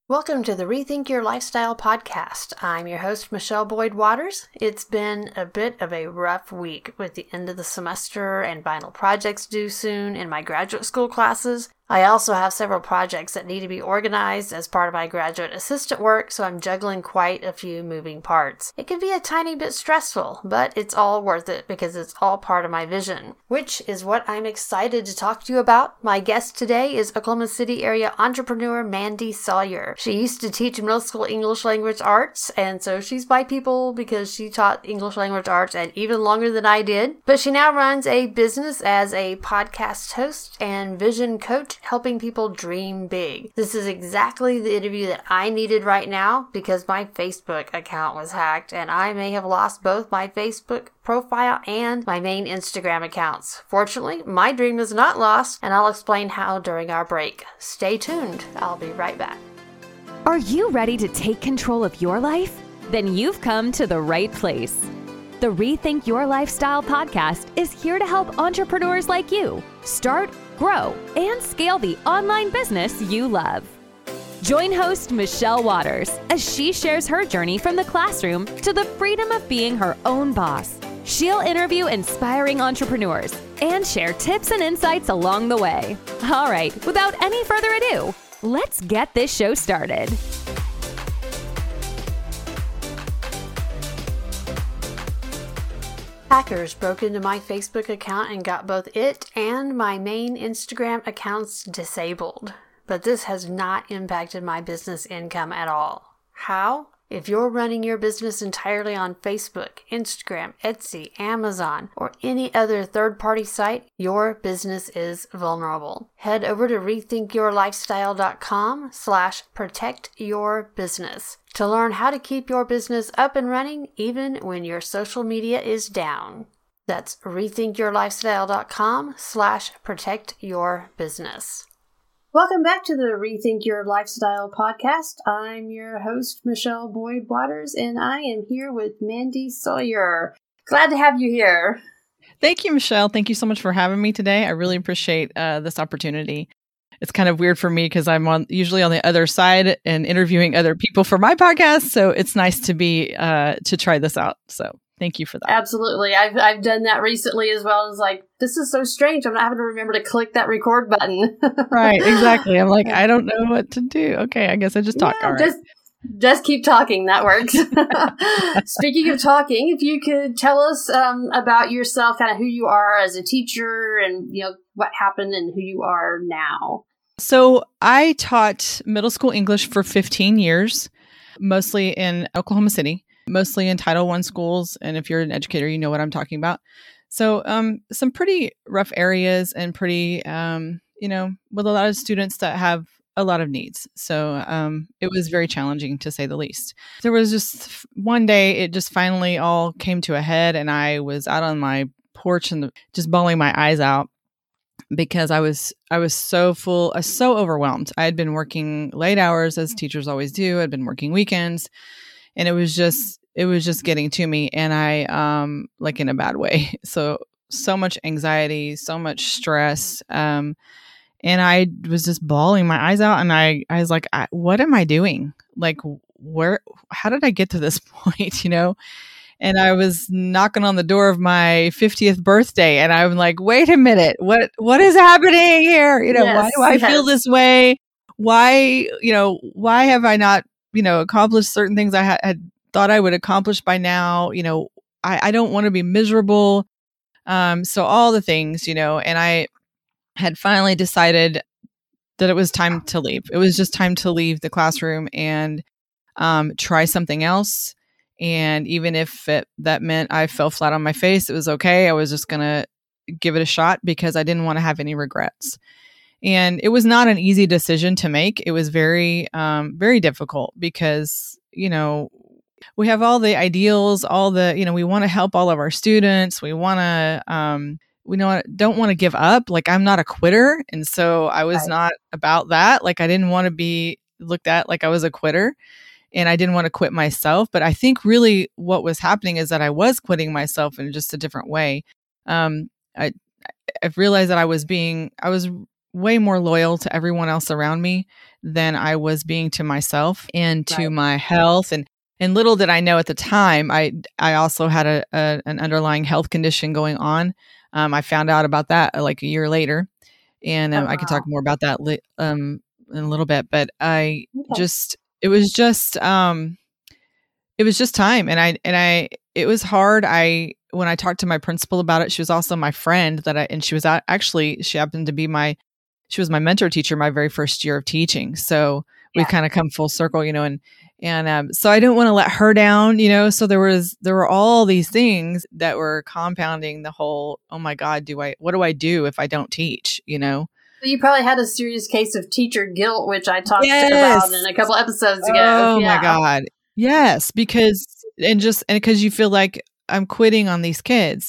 Welcome to the Rethink Your Lifestyle podcast. I'm your host, Michelle Boyd Waters. It's been a bit of a rough week with the end of the semester and final projects due soon in my graduate school classes. I also have several projects that need to be organized as part of my graduate assistant work, so I'm juggling quite a few moving parts. It can be a tiny bit stressful, but it's all worth it because it's all part of my vision, which is what I'm excited to talk to you about. My guest today is Oklahoma City area entrepreneur Mandy Sawyer. She used to teach middle school English language arts, and so she's my people because she taught English language arts and even longer than I did. But she now runs a business as a podcast host and vision coach, helping people dream big. This is exactly the interview that I needed right now because my Facebook account was hacked and I may have lost both my Facebook profile and my main Instagram accounts. Fortunately, my dream is not lost, and I'll explain how during our break. Stay tuned. I'll be right back. Are you ready to take control of your life? Then you've come to the right place. The Rethink Your Lifestyle podcast is here to help entrepreneurs like you start, grow, and scale the online business you love. Join host Michelle Waters as she shares her journey from the classroom to the freedom of being her own boss. She'll interview inspiring entrepreneurs and share tips and insights along the way. All right, without any further ado, let's get this show started. Hackers broke into my Facebook account and got both it and my main Instagram accounts disabled. But this has not impacted my business income at all. How? If you're running your business entirely on Facebook, Instagram, Etsy, Amazon, or any other third-party site, your business is vulnerable. Head over to rethinkyourlifestyle.com/protectyourbusiness to learn how to keep your business up and running even when your social media is down. That's rethinkyourlifestyle.com/protectyourbusiness. Welcome back to the Rethink Your Lifestyle podcast. I'm your host, Michelle Boyd Waters, and I am here with Mandy Sawyer. Glad to have you here. Thank you, Michelle. Thank you so much for having me today. I really appreciate this opportunity. It's kind of weird for me because I'm usually on the other side and interviewing other people for my podcast. So it's nice to be to try this out. So thank you for that. Absolutely. I've done that recently as well. It's like, this is so strange. I'm not having to remember to click that record button. Right, exactly. I'm like, I don't know what to do. Okay, I guess I just talk. Yeah, all right. Just keep talking. That works. Speaking of talking, if you could tell us about yourself, kind of who you are as a teacher and, what happened and who you are now. So I taught middle school English for 15 years, mostly in Oklahoma City, mostly in Title I schools. And if you're an educator, you know what I'm talking about. So some pretty rough areas and pretty, with a lot of students that have a lot of needs. So it was very challenging, to say the least. There was just one day, it just finally all came to a head, and I was out on my porch and just bawling my eyes out because I was so full, so overwhelmed. I had been working late hours, as teachers always do. I'd been working weekends, and it was just getting to me, and I like in a bad way. So much anxiety, so much stress. And I was just bawling my eyes out, and I was like, what am I doing? Like, how did I get to this point? And I was knocking on the door of my 50th birthday, and I'm like, wait a minute, what is happening here? Why do I feel this way? Why have I not, accomplished certain things I had thought I would accomplish by now? I don't want to be miserable. So all the things, and I had finally decided that it was time to leave. It was just time to leave the classroom and try something else. And even if that meant I fell flat on my face, it was okay. I was just going to give it a shot because I didn't want to have any regrets. And it was not an easy decision to make. It was very, very difficult because, we have all the ideals, all the, we want to help all of our students. We want to, don't want to give up. Like, I'm not a quitter. And so I was not about that. Like, I didn't want to be looked at like I was a quitter, and I didn't want to quit myself. But I think really what was happening is that I was quitting myself in just a different way. I realized that I was way more loyal to everyone else around me than I was being to myself and to my health. And little did I know at the time, I also had an underlying health condition going on. I found out about that like a year later, and I can talk more about that in a little bit. But it was just time, and it was hard. When I talked to my principal about it, she was also my friend she happened to be she was my mentor teacher my very first year of teaching. So we've kind of come full circle, and so I didn't want to let her down, so there were all these things that were compounding the whole, oh my God, what do I do if I don't teach, So you probably had a serious case of teacher guilt, which I talked about in a couple episodes ago. Oh my God. Yes. Because you feel like I'm quitting on these kids.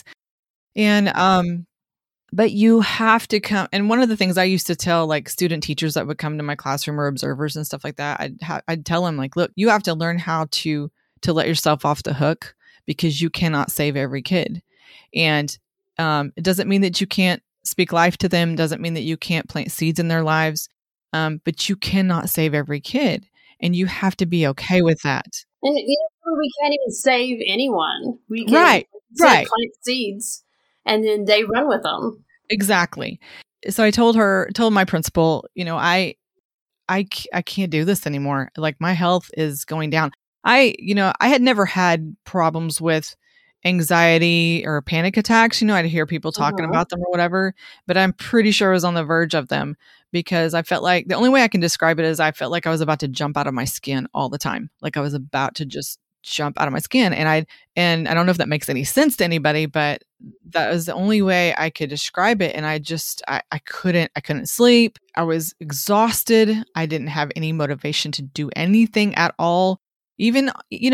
And, but you have to come. And one of the things I used to tell like student teachers that would come to my classroom or observers and stuff like that, I'd tell them like, look, you have to learn how to let yourself off the hook, because you cannot save every kid. And it doesn't mean that you can't speak life to them. Doesn't mean that you can't plant seeds in their lives. But you cannot save every kid. And you have to be okay with that. And we can't even save anyone. We can plant seeds and then they run with them. Exactly. So I told my principal, I can't do this anymore. Like my health is going down. I had never had problems with anxiety or panic attacks. I'd hear people talking about them or whatever, but I'm pretty sure I was on the verge of them, because I felt like the only way I can describe it is I felt like I was about to jump out of my skin all the time. Like I was about to just jump out of my skin. And I don't know if that makes any sense to anybody, but that was the only way I could describe it. And I couldn't sleep. I was exhausted. I didn't have any motivation to do anything at all. Even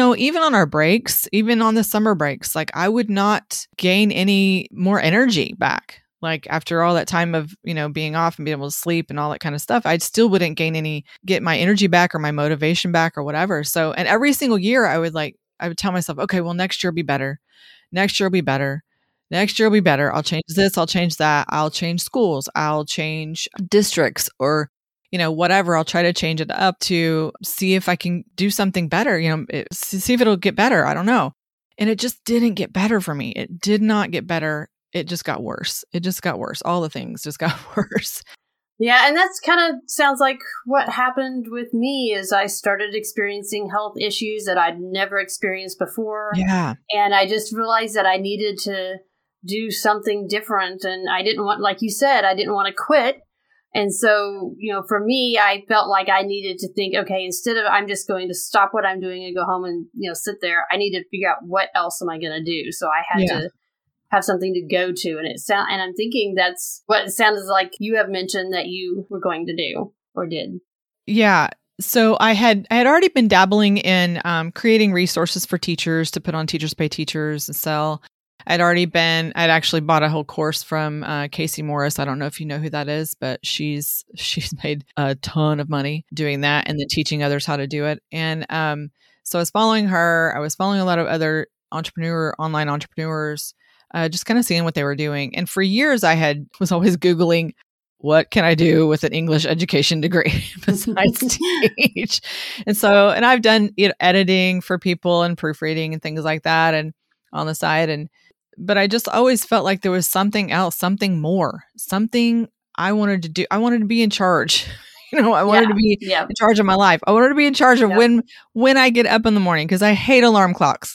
on our breaks, even on the summer breaks, like I would not gain any more energy back. Like after all that time of, being off and being able to sleep and all that kind of stuff, I still wouldn't get my energy back or my motivation back or whatever. So, and every single year I would tell myself, okay, well, next year will be better. Next year will be better. Next year will be better. I'll change this. I'll change that. I'll change schools. I'll change districts or, whatever. I'll try to change it up to see if I can do something better, see if it'll get better. I don't know. And it just didn't get better for me. It did not get better. It just got worse. All the things just got worse. Yeah. And that's kind of sounds like what happened with me is I started experiencing health issues that I'd never experienced before. Yeah. And I just realized that I needed to do something different. And I didn't want, like you said, I didn't want to quit. And so, for me, I felt like I needed to think, okay, instead of I'm just going to stop what I'm doing and go home and, sit there, I need to figure out what else am I going to do. So I had to have something to go to. And I'm thinking that's what it sounded like you have mentioned that you were going to do or did. Yeah. So I had already been dabbling in creating resources for teachers to put on Teachers Pay Teachers and sell. I'd actually bought a whole course from Casey Morris. I don't know if you know who that is, but she's made a ton of money doing that and then teaching others how to do it. And so I was following her. I was following a lot of other online entrepreneurs, just kind of seeing what they were doing. And for years I was always Googling, what can I do with an English education degree besides teach? And I've done editing for people and proofreading and things like that and on the side. But I just always felt like there was something else, something more, something I wanted to do. I wanted to be in charge. I wanted to be in charge of my life. I wanted to be in charge of when I get up in the morning, because I hate alarm clocks.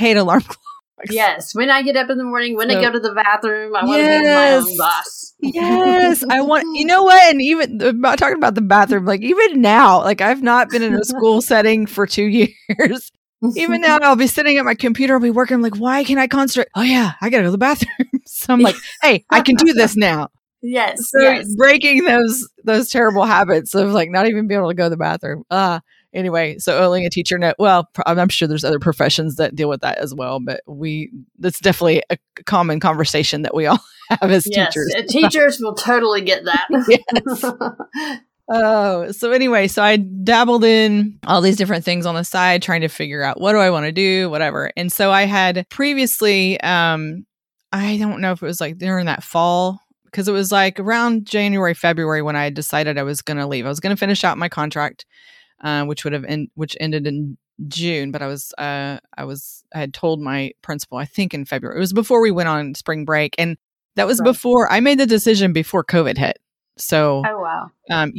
Yes. When I get up in the morning, when I go to the bathroom, I want to be my own boss. Yes. I want, what? And even talking about the bathroom, like even now, like I've not been in a school setting for 2 years. Even now, I'll be sitting at my computer, I'll be working. I'm like, why can't I concentrate? Oh yeah, I gotta go to the bathroom. So I'm like, hey, I can do this now. Yes. So breaking those terrible habits of like not even being able to go to the bathroom. Anyway, so owning a teacher net. Well, I'm sure there's other professions that deal with that as well, but that's definitely a common conversation that we all have as teachers. Teachers will totally get that. Yes. Oh, so anyway, so I dabbled in all these different things on the side, trying to figure out what do I want to do, whatever. And so I had previously, I don't know if it was like during that fall because it was like around January, February when I decided I was going to leave. I was going to finish out my contract, which ended in June, but I had told my principal, I think in February. It was before we went on spring break, and that was before I made the decision before COVID hit. So, oh wow,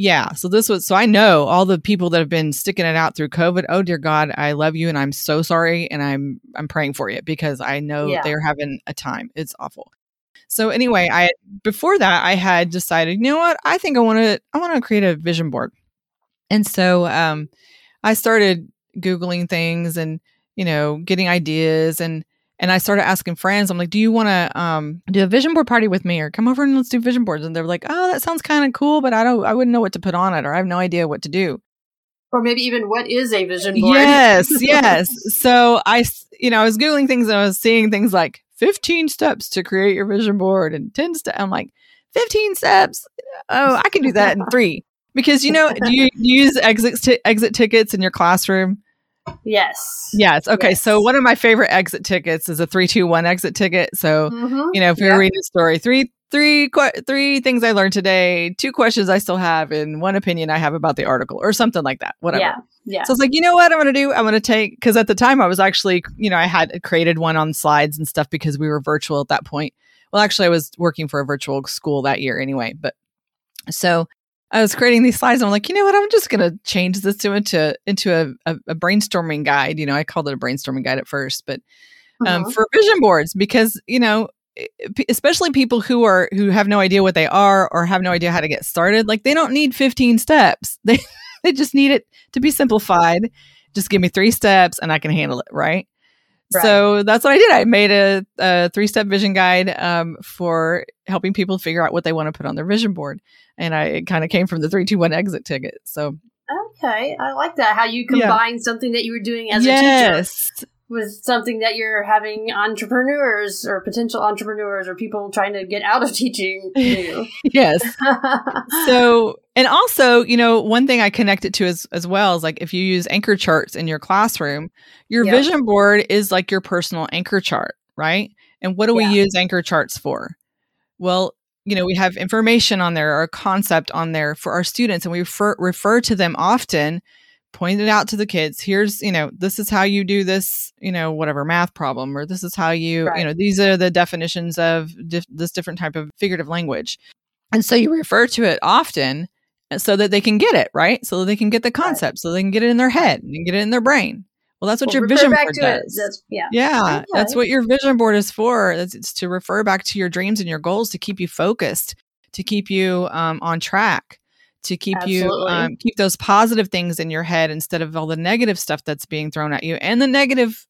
So I know all the people that have been sticking it out through COVID. Oh dear God, I love you, and I'm so sorry, and I'm praying for you because I know they're having a time. It's awful. So anyway, before that I had decided, you know what, I think I want to create a vision board, and so I started Googling things and getting ideas and I started asking friends, I'm like, do you want to do a vision board party with me or come over and let's do vision boards? And they're like, oh, that sounds kind of cool, but I wouldn't know what to put on it, or I have no idea what to do. Or maybe even what is a vision board? Yes. So I was Googling things and I was seeing things like 15 steps to create your vision board and 10 steps. I'm like, 15 steps? Oh, I can do that in 3. Because, do you use exit tickets in your classroom? Yes. Okay. Yes. So one of my favorite exit tickets is a 3-2-1 exit ticket. So, if you're reading a story, three things I learned today, 2 questions I still have, and 1 opinion I have about the article, or something like that. Whatever. Yeah. So it's like, you know what I'm going to do? I'm going to take, because at the time I was actually, I had created one on slides and stuff because we were virtual at that point. Well, actually I was working for a virtual school that year anyway, but so I was creating these slides and I'm like, you know what? I'm just going to change this into a brainstorming guide. I called it a brainstorming guide at first, but for vision boards, because, especially people who have no idea what they are or have no idea how to get started, like they don't need 15 steps. They just need it to be simplified. Just give me 3 steps and I can handle it. Right. So that's what I did. I made a 3-step vision guide for helping people figure out what they want to put on their vision board. And it kind of came from the 3-2-1 exit ticket. So, okay. I like that. How you combine something that you were doing as a teacher with something that you're having entrepreneurs or potential entrepreneurs or people trying to get out of teaching do. Yes. So, and also, one thing I connect it to as well is like if you use anchor charts in your classroom, your vision board is like your personal anchor chart, right? And what do we use anchor charts for? Well, we have information on there or a concept on there for our students, and we refer to them often, point it out to the kids. Here's, this is how you do this, whatever math problem, or this is how you, these are the definitions of this different type of figurative language. And so you refer to it often so that they can get it, right? So that they can get the concept, so they can get it in their head and get it in their brain. Well, that's what your vision board does. Okay. That's what your vision board is for. It's to refer back to your dreams and your goals, to keep you focused, to keep you on track, to keep you keep those positive things in your head instead of all the negative stuff that's being thrown at you and the negative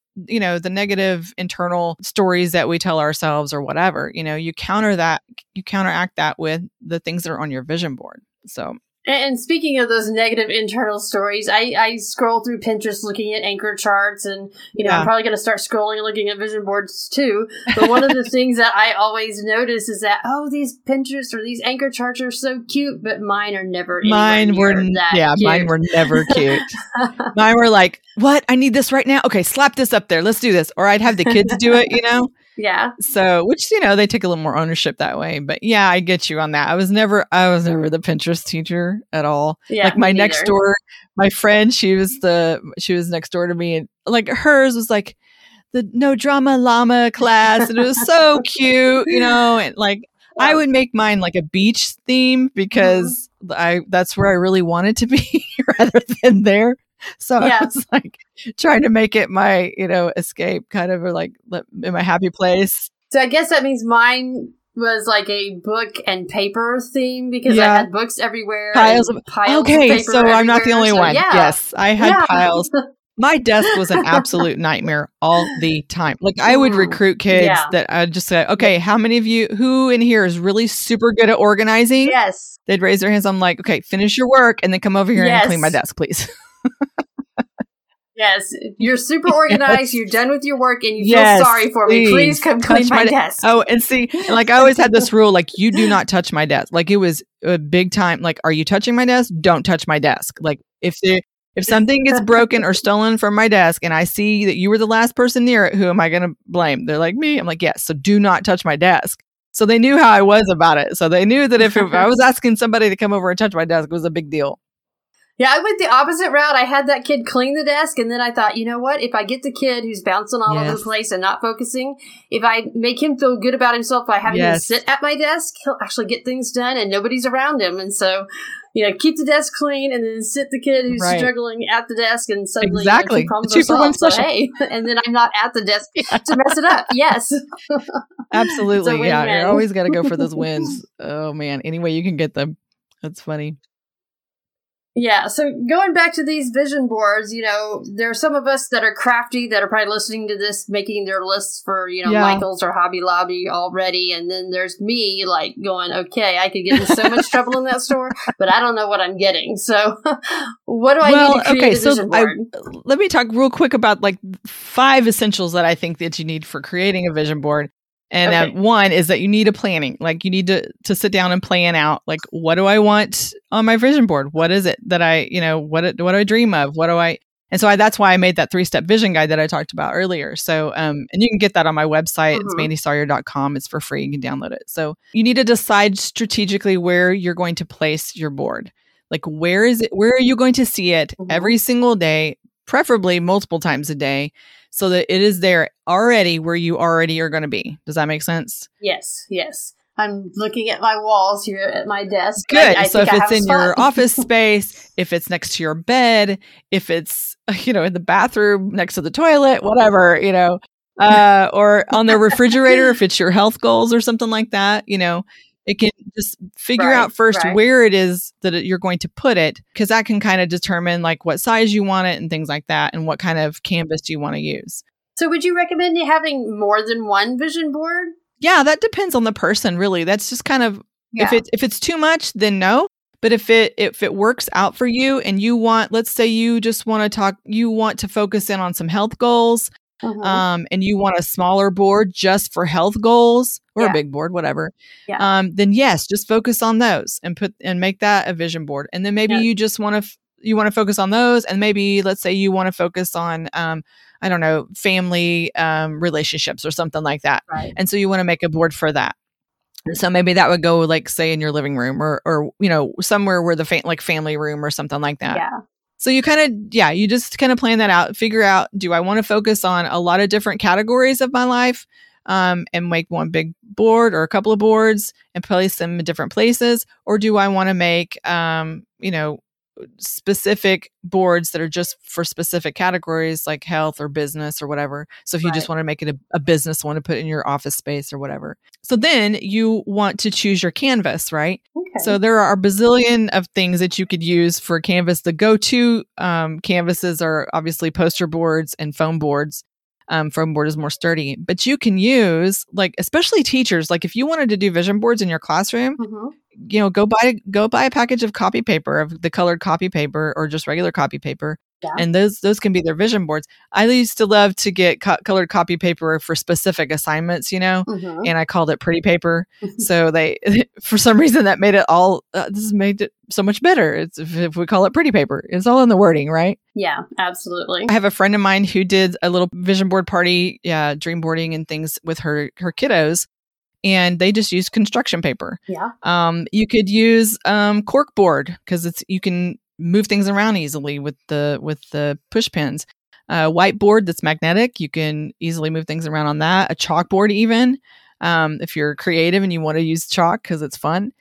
internal stories that we tell ourselves or whatever. You counteract that with the things that are on your vision board. So. And speaking of those negative internal stories, I scroll through Pinterest looking at anchor charts, and I'm probably going to start scrolling and looking at vision boards too. But one of the things that I always notice is that these Pinterest or these anchor charts are so cute, but mine are never. Mine were cute. Mine were never cute. Mine were like, what? I need this right now. Okay, slap this up there. Let's do this. Or I'd have the kids do it. Yeah. So, which, they take a little more ownership that way. But yeah, I get you on that. I was never the Pinterest teacher at all. Yeah, like my next door, my friend, she was next door to me, and like hers was like the no drama llama class. And it was so cute, and like I would make mine like a beach theme because that's where I really wanted to be rather than there. So I was like trying to make it my, escape kind of, or like in my happy place. So I guess that means mine was like a book and paper theme because I had books everywhere. Piles of okay, paper so everywhere. I'm not the only one. Yeah. Yes, I had piles. My desk was an absolute nightmare all the time. Like I would recruit kids that I'd just say, okay, how many of you, who in here is really super good at organizing? Yes. They'd raise their hands. I'm like, okay, finish your work and then come over here and clean my desk, please. Yes, you're super organized. You're done with your work, and you feel sorry for me. Please come clean my desk. Oh, and see, like I always had this rule: like you do not touch my desk. Like it was a big time. Like, are you touching my desk? Don't touch my desk. Like if something gets broken or stolen from my desk, and I see that you were the last person near it, who am I going to blame? They're like me. I'm like, yes. So do not touch my desk. So they knew how I was about it. So they knew that if I was asking somebody to come over and touch my desk, it was a big deal. Yeah, I went the opposite route. I had that kid clean the desk, and then I thought, you know what? If I get the kid who's bouncing all over the place and not focusing, if I make him feel good about himself by having him sit at my desk, he'll actually get things done, and nobody's around him. And so, keep the desk clean, and then sit the kid who's struggling at the desk, and suddenly two problems are solved. So, hey, and then I'm not at the desk to mess it up. Yes. Absolutely. Yeah, you're always got to go for those wins. Oh, man. Any way you can get them. That's funny. Yeah, so going back to these vision boards, there are some of us that are crafty that are probably listening to this, making their lists for, Michael's or Hobby Lobby already. And then there's me like going, okay, I could get in so much trouble in that store, but I don't know what I'm getting. So what do I need to create a vision board? Let me talk real quick about like 5 essentials that I think that you need for creating a vision board. And one is that you need a planning. Like you need to sit down and plan out, like, what do I want on my vision board? What is it that what do I dream of? And so that's why I made that 3-step vision guide that I talked about earlier. So, and you can get that on my website. It's mandysawyer.com. It's for free. You can download it. So you need to decide strategically where you're going to place your board. Like, where is it? Where are you going to see it every single day, preferably multiple times a day, so that it is there already where you already are going to be. Does that make sense? Yes. I'm looking at my walls here at my desk. Good. So if it's in your office space, if it's next to your bed, if it's, in the bathroom next to the toilet, whatever, or on the refrigerator, if it's your health goals or something like that, it can just figure out first where it is that you're going to put it, because that can kind of determine like what size you want it and things like that, and what kind of canvas do you want to use. So would you recommend having more than one vision board? Yeah, that depends on the person, really. That's just kind of, if it's too much, then no. But if it works out for you and you want, let's say you just want to focus in on some health goals, and you want a smaller board just for health goals, or a big board, whatever. Yeah. Then yes, just focus on those and make that a vision board. And then maybe you just want to focus on those, and maybe let's say you want to focus on I don't know, family relationships or something like that. Right. And so you want to make a board for that. So maybe that would go like, say, in your living room or somewhere where the family room or something like that. Yeah. So you you just kind of plan that out, figure out, do I want to focus on a lot of different categories of my life, and make one big board or a couple of boards and place them in different places? Or do I want to make, specific boards that are just for specific categories like health or business or whatever? So if you just want to make it a business one to put in your office space or whatever. So then you want to choose your canvas, right? Okay. So there are a bazillion of things that you could use for canvas. The go-to canvases are obviously poster boards and foam boards. Foam board is more sturdy, but you can use, like, especially teachers, like if you wanted to do vision boards in your classroom, go buy a package of copy paper, of the colored copy paper, or just regular copy paper. Yeah. And those can be their vision boards. I used to love to get colored copy paper for specific assignments, and I called it pretty paper. So they, for some reason, that made it all, this made it so much better. It's if we call it pretty paper, it's all in the wording, right? Yeah, absolutely. I have a friend of mine who did a little vision board party, dream boarding and things with her kiddos. And they just use construction paper. Yeah. You could use cork board, because you can move things around easily with the push pins. Whiteboard that's magnetic, you can easily move things around on that. A chalkboard, even if you're creative and you want to use chalk because it's fun.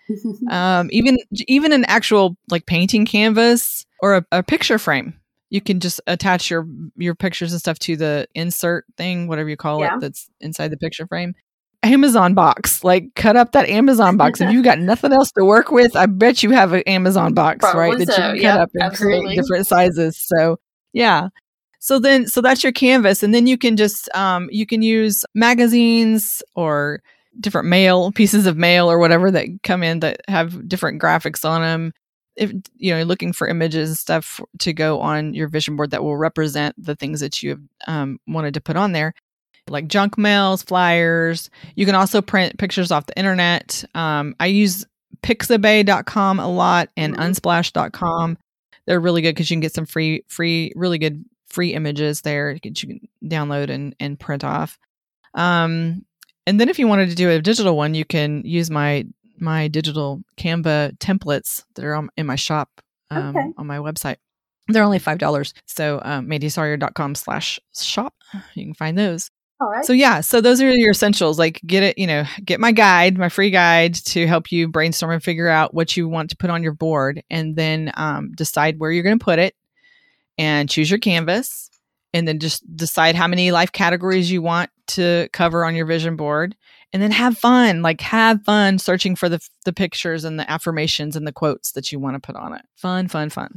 Even an actual like painting canvas or a picture frame. You can just attach your pictures and stuff to the insert thing, whatever you call it, that's inside the picture frame. Amazon box, like cut up that Amazon box. If you've got nothing else to work with, I bet you have an Amazon box, probably, right? That you can cut up and create different sizes. So yeah. So that's your canvas. And then you can just, you can use magazines or different pieces of mail or whatever that come in that have different graphics on them. If you're looking for images and stuff to go on your vision board that will represent the things that you have wanted to put on there, like junk mails, flyers. You can also print pictures off the internet. I use pixabay.com a lot and unsplash.com. They're really good because you can get some really good free images there that you can download and print off. And then if you wanted to do a digital one, you can use my digital Canva templates that are in my shop on my website. They're only $5. So mandysawyer.com/shop. You can find those. All right. So yeah, so those are your essentials. Like get my guide, my free guide to help you brainstorm and figure out what you want to put on your board, and then decide where you're going to put it and choose your canvas, and then just decide how many life categories you want to cover on your vision board, and then have fun searching for the pictures and the affirmations and the quotes that you want to put on it. Fun.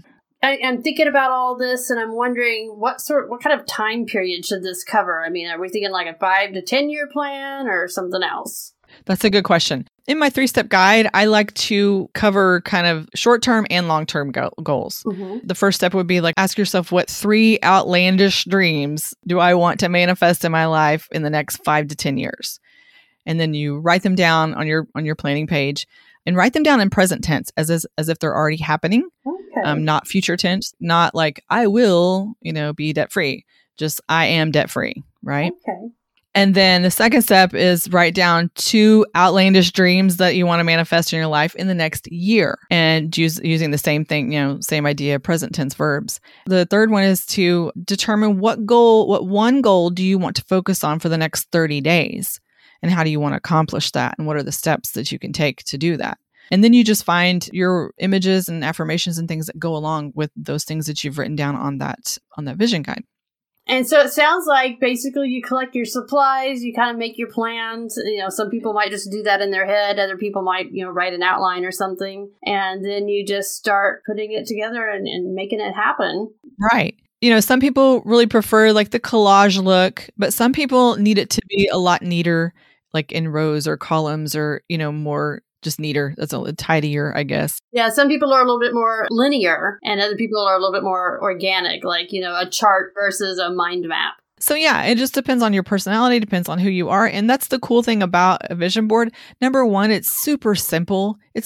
I'm thinking about all this, and I'm wondering what kind of time period should this cover? I mean, are we thinking like a 5 to 10 year plan or something else? That's a good question. In my 3-step guide, I like to cover kind of short-term and long-term goals. Mm-hmm. The first step would be like, ask yourself, what 3 outlandish dreams do I want to manifest in my life in the next 5 to 10 years? And then you write them down on your planning page, and write them down in present tense as if they're already happening. Okay. Not future tense, not like I will, be debt free. Just I am debt free, right? Okay. And then the second step is write down 2 outlandish dreams that you want to manifest in your life in the next year, and using the same thing, same idea, present tense verbs. The third one is to determine what one goal do you want to focus on for the next 30 days, and how do you want to accomplish that, and what are the steps that you can take to do that. And then you just find your images and affirmations and things that go along with those things that you've written down on that vision guide. And so it sounds like basically you collect your supplies, you kind of make your plans. Some people might just do that in their head. Other people might, write an outline or something. And then you just start putting it together and making it happen. Right. Some people really prefer like the collage look, but some people need it to be a lot neater, like in rows or columns, or, more just neater. That's a little tidier, I guess. Yeah, some people are a little bit more linear, and other people are a little bit more organic, like, a chart versus a mind map. So yeah, it just depends on your personality, depends on who you are. And that's the cool thing about a vision board. Number one, it's super simple. It's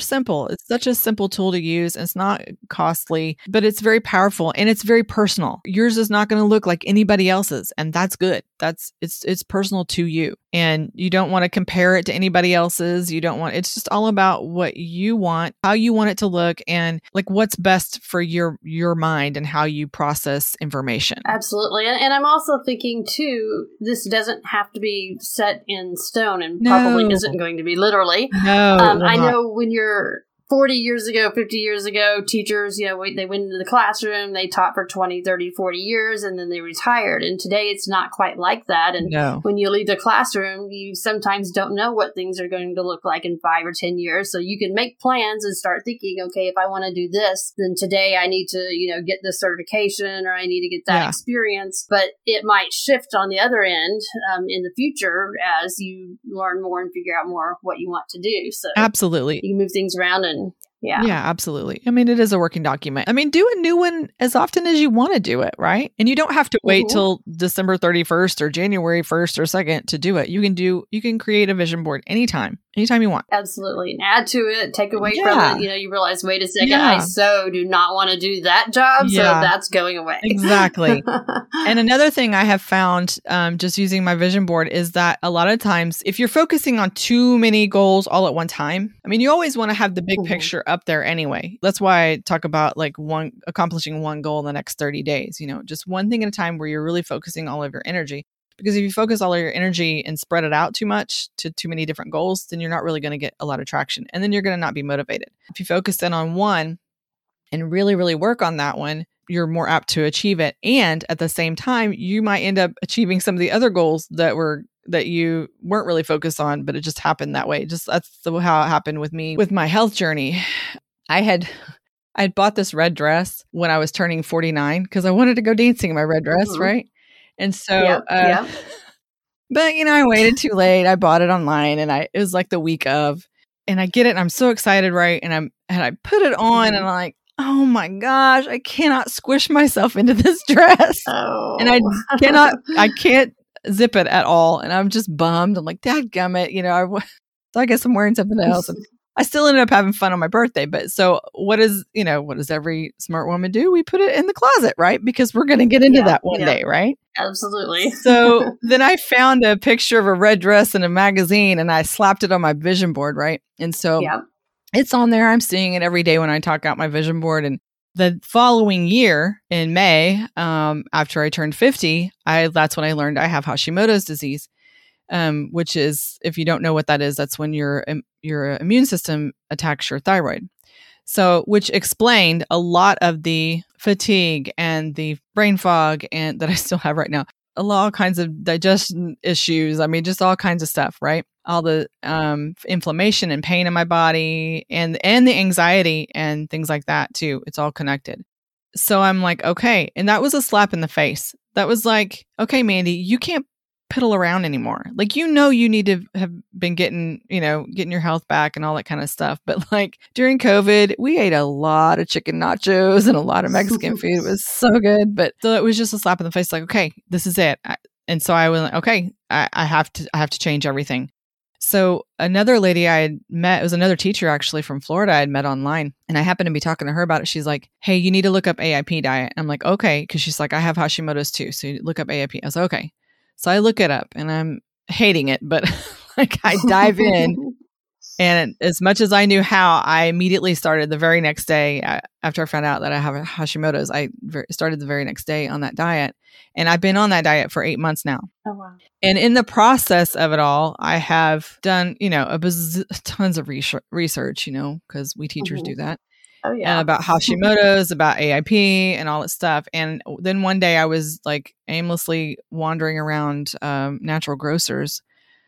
such a simple tool to use. It's not costly, but it's very powerful, and it's very personal. Yours is not going to look like anybody else's, and that's good. It's personal to you, and you don't want to compare it to anybody else's. It's just all about what you want, how you want it to look, and like what's best for your mind and how you process information. Absolutely. And I'm also thinking too, this doesn't have to be set in stone, and probably isn't going to be literally. No. I know when you're 40 years ago, 50 years ago, teachers, they went into the classroom, they taught for 20, 30, 40 years, and then they retired. And today it's not quite like that. And when you leave the classroom, you sometimes don't know what things are going to look like in 5 or 10 years. So you can make plans and start thinking, okay, if I want to do this, then today I need to, get this certification, or I need to get that experience. But it might shift on the other end in the future as you learn more and figure out more what you want to do. So absolutely, you can move things around and yeah, absolutely. I mean, it is a working document. I mean, do a new one as often as you want to do it, right? And you don't have to wait till December 31st or January 1st or 2nd to do it. You can create a vision board anytime you want. Absolutely. And add to it, take away from it. You realize, wait a second, I so do not want to do that job. So that's going away. Exactly. And another thing I have found just using my vision board is that a lot of times, if you're focusing on too many goals all at one time, I mean, you always want to have the big picture up there anyway. That's why I talk about like accomplishing one goal in the next 30 days, just one thing at a time where you're really focusing all of your energy. Because if you focus all of your energy and spread it out too much to too many different goals, then you're not really going to get a lot of traction. And then you're going to not be motivated. If you focus in on one and really, really work on that one, you're more apt to achieve it. And at the same time, you might end up achieving some of the other goals that you weren't really focused on, but it just happened that way. That's how it happened with me with my health journey. I bought this red dress when I was turning 49 because I wanted to go dancing in my red dress, right? And so, but I waited too late. I bought it online, and it was like the week of, and I get it, and I'm so excited, right? And I put it on, and I'm like, oh my gosh, I cannot squish myself into this dress, and I can't zip it at all, and I'm just bummed. I'm like, dadgummit, so I guess I'm wearing something else. And I still ended up having fun on my birthday. But so what does every smart woman do? We put it in the closet, right? Because we're going to get into that one day, right? Absolutely. So then I found a picture of a red dress in a magazine and I slapped it on my vision board, right? And so it's on there. I'm seeing it every day when I talk out my vision board. And the following year in May, after I turned 50, that's when I learned I have Hashimoto's disease, which is, if you don't know what that is, that's when your immune system attacks your thyroid. So, which explained a lot of the fatigue and the brain fog and that I still have right now. All kinds of digestion issues. I mean, just all kinds of stuff, right? All the inflammation and pain in my body and the anxiety and things like that too. It's all connected. So I'm like, okay. And that was a slap in the face. That was like, okay, Mandy, you can't piddle around anymore. Like, you need to have been getting your health back and all that kind of stuff. But like during COVID, we ate a lot of chicken nachos and a lot of Mexican food. It was so good. But so it was just a slap in the face. Like, okay, this is it. And so I was like, okay, I have to change everything. So another lady I had met, it was another teacher actually from Florida I had met online. And I happened to be talking to her about it. She's like, hey, you need to look up AIP diet. I'm like, okay. Cause she's like, I have Hashimoto's too. So you look up AIP. I was like, okay. So I look it up and I'm hating it, but like I dive in, and as much as I knew how, I immediately started the very next day after I found out that I have Hashimoto's. I started the very next day on that diet, and I've been on that diet for 8 months now. Oh, wow. And in the process of it all, I have done, tons of research, because we teachers do that. Oh, yeah. About Hashimoto's, about AIP and all that stuff. And then one day I was like aimlessly wandering around Natural Grocers,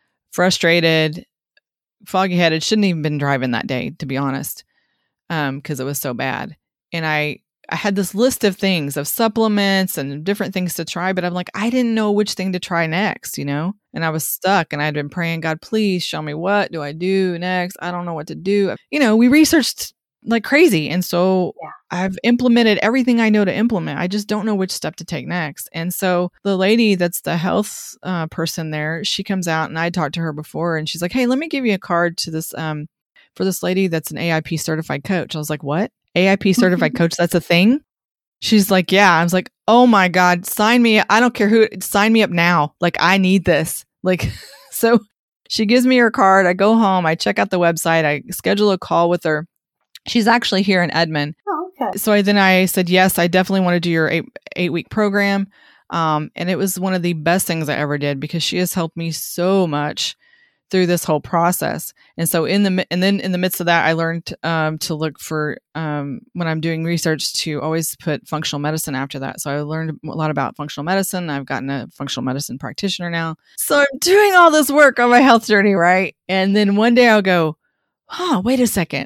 frustrated, foggy headed, shouldn't even been driving that day, to be honest, because it was so bad. And I had this list of things, of supplements and different things to try, but I'm like, I didn't know which thing to try next, and I was stuck, and I'd been praying, God, please show me, what do I do next? I don't know what to do. We researched like crazy. And so I've implemented everything I know to implement. I just don't know which step to take next. And so the lady that's the health person there, she comes out, and I talked to her before, and she's like, hey, let me give you a card to this for this lady that's an AIP certified coach. I was like, what? AIP certified coach? That's a thing? She's like, yeah. I was like, oh my God, sign me. I don't care who, sign me up now. Like, I need this. Like, so she gives me her card. I go home. I check out the website. I schedule a call with her. She's actually here in Edmond. Oh, okay. So then I said, yes, I definitely want to do your 8-week program. And it was one of the best things I ever did, because she has helped me so much through this whole process. And so in the midst of that, I learned to look for, when I'm doing research, to always put functional medicine after that. So I learned a lot about functional medicine. I've gotten a functional medicine practitioner now. So I'm doing all this work on my health journey, right? And then one day I'll go, wait a second.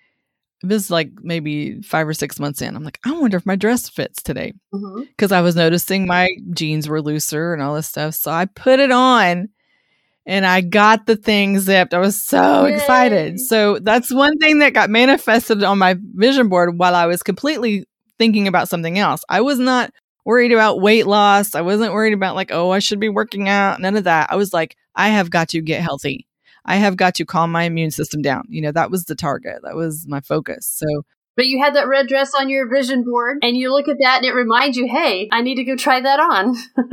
This is like maybe 5 or 6 months in. I'm like, I wonder if my dress fits today, because I was noticing my jeans were looser and all this stuff. So I put it on and I got the thing zipped. I was so excited. So that's one thing that got manifested on my vision board while I was completely thinking about something else. I was not worried about weight loss. I wasn't worried about like, oh, I should be working out. None of that. I was like, I have got to get healthy. I have got to calm my immune system down. That was the target. That was my focus. So, but you had that red dress on your vision board, and you look at that and it reminds you, hey, I need to go try that on.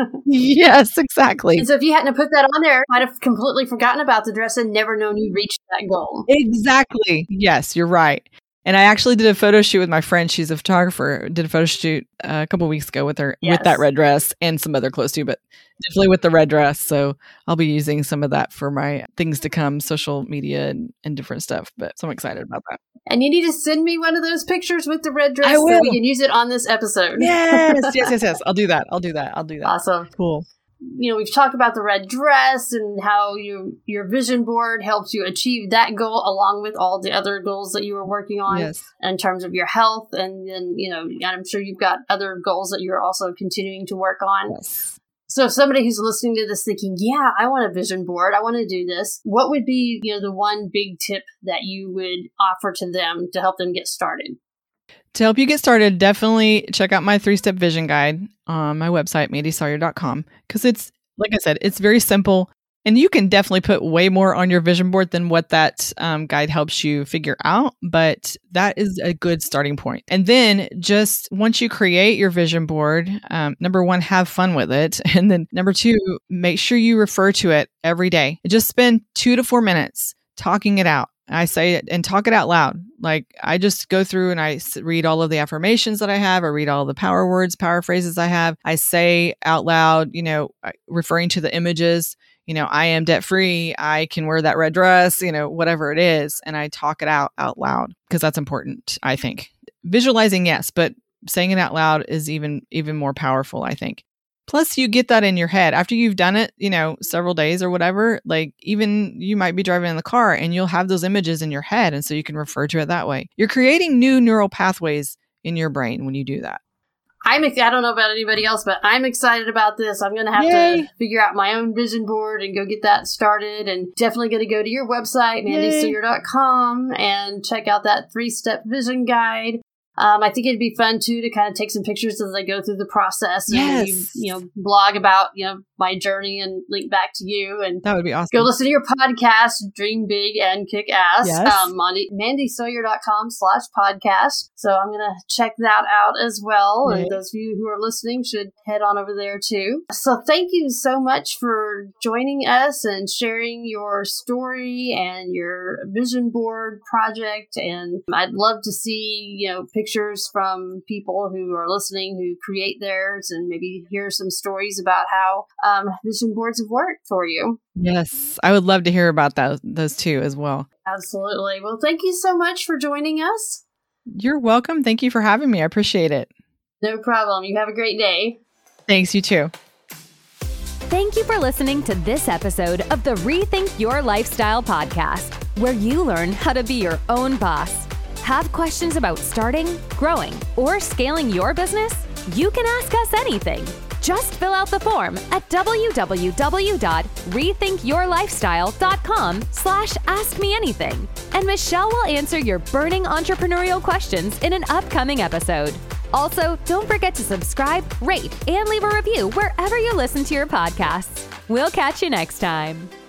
Yes, exactly. And so if you hadn't put that on there, I'd have completely forgotten about the dress and never known you reached that goal. Exactly. Yes, you're right. And I actually did a photo shoot with my friend. She's a photographer. Did a photo shoot a couple weeks ago with her with that red dress and some other clothes too, but definitely with the red dress. So I'll be using some of that for my things to come, social media and different stuff. But so I'm excited about that. And you need to send me one of those pictures with the red dress so we can use it on this episode. Yes. I'll do that. Awesome. Cool. We've talked about the red dress and how your vision board helps you achieve that goal along with all the other goals that you were working on in terms of your health. And then, I'm sure you've got other goals that you're also continuing to work on. Yes. So if somebody who's listening to this thinking, yeah, I want a vision board, I want to do this, what would be, the one big tip that you would offer to them to help them get started? To help you get started, definitely check out my 3-step vision guide on my website, mandysawyer.com, because it's, like I said, it's very simple. And you can definitely put way more on your vision board than what that guide helps you figure out. But that is a good starting point. And then just once you create your vision board, number one, have fun with it. And then number two, make sure you refer to it every day. Just spend 2 to 4 minutes talking it out. I say it and talk it out loud. Like I just go through and I read all of the affirmations that I have. I read all the power words, power phrases I have. I say out loud, referring to the images, I am debt free. I can wear that red dress, whatever it is. And I talk it out loud because that's important, I think. Visualizing, yes, but saying it out loud is even more powerful, I think. Plus, you get that in your head after you've done it, several days or whatever. Like even you might be driving in the car and you'll have those images in your head. And so you can refer to it that way. You're creating new neural pathways in your brain when you do that. I don't know about anybody else, but I'm excited about this. I'm going to have to figure out my own vision board and go get that started. And definitely going to go to your website, mandysawyer.com, and check out that 3-step vision guide. I think it'd be fun too to kind of take some pictures as I go through the process and maybe, blog about, my journey and link back to you. And that would be awesome. Go listen to your podcast, Dream Big and Kick Ass, mandysawyer.com/podcast. So I'm going to check that out as well. Right. And those of you who are listening should head on over there too. So thank you so much for joining us and sharing your story and your vision board project. And I'd love to see, pictures from people who are listening who create theirs and maybe hear some stories about how vision boards have worked for you. Yes, I would love to hear about those too as well. Absolutely. Well, thank you so much for joining us. You're welcome. Thank you for having me. I appreciate it. No problem. You have a great day. Thanks, you too. Thank you for listening to this episode of the Rethink Your Lifestyle podcast, where you learn how to be your own boss. Have questions about starting, growing, or scaling your business? You can ask us anything. Just fill out the form at www.rethinkyourlifestyle.com/askmeanything. And Michelle will answer your burning entrepreneurial questions in an upcoming episode. Also, don't forget to subscribe, rate, and leave a review wherever you listen to your podcasts. We'll catch you next time.